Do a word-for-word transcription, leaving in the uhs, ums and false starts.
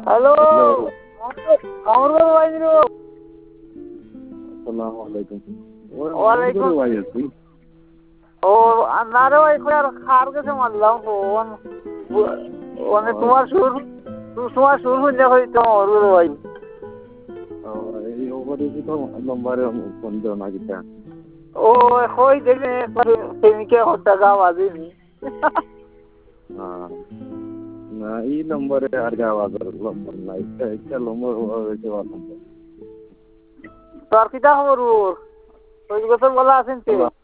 Hello hello. মামুর বাবু আইনু আসসালামু আলাইকুম। ওই ওয়ালাইকুম মামুদুর ভাই আছি। ও না রে ভাই কই আর খার কাছে মারলাম ফোন মানে তোমার সুর তোমার সুর শুনলে হয়তো মামুর ভাই ও, এই অপরিচিত নম্বরে ফোন দেও না কিতা। ও হই দেখে একবার প্রেমিকে হত্যা গাও আজিনি হ্যাঁ। না এই নম্বরে আর গাওয়ার নম্বর নাই। একটা একটা নম্বর হয়েছে নম্বর। তোর কিতা খবর ওর ওই বছর বলা আছেন